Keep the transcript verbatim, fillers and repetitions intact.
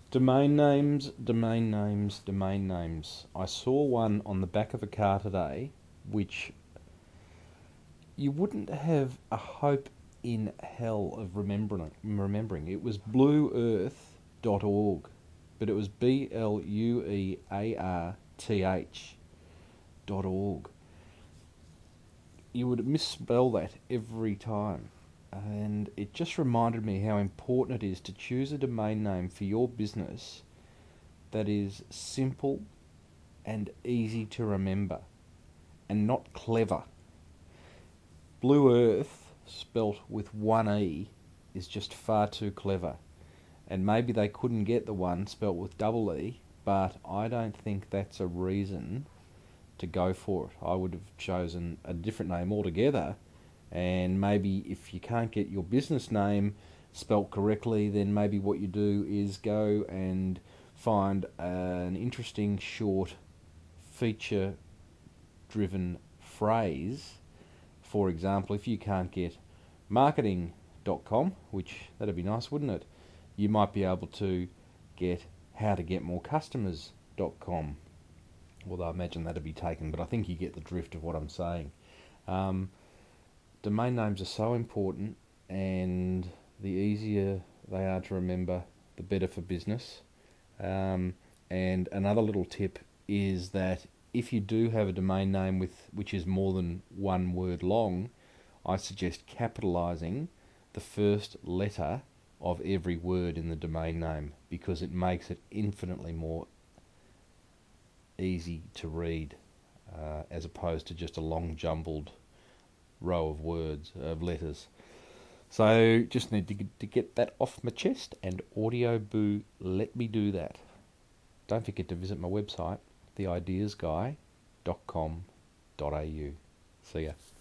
Domain names, domain names, domain names. I saw one on the back of a car today which you wouldn't have a hope in hell of remembering. Remembering it was blue earth dot org, but it was B L U E A R T H dot org. You would misspell that every time. And it just reminded me how important it is to choose a domain name for your business that is simple and easy to remember and not clever. Blue Earth, spelt with one E, is just far too clever. And maybe they couldn't get the one spelt with double E, but I don't think that's a reason to go for it. I would have chosen a different name altogether. And maybe if you can't get your business name spelt correctly, then maybe what you do is go and find an interesting, short, feature driven phrase. For example, if you can't get marketing dot com, which that'd be nice, wouldn't it? You might be able to get how to get more customers dot com. Although I imagine that'd be taken, but I think you get the drift of what I'm saying. Um, domain names are so important, and the easier they are to remember, the better for business. Um, and another little tip is that if you do have a domain name with which is more than one word long, I suggest capitalizing the first letter of every word in the domain name, because it makes it infinitely more easy to read, uh, as opposed to just a long jumbled row of words, of letters. So just need to get, to get that off my chest, and Audioboo let me do that. Don't forget to visit my website, the ideas guy dot com dot a u. See ya.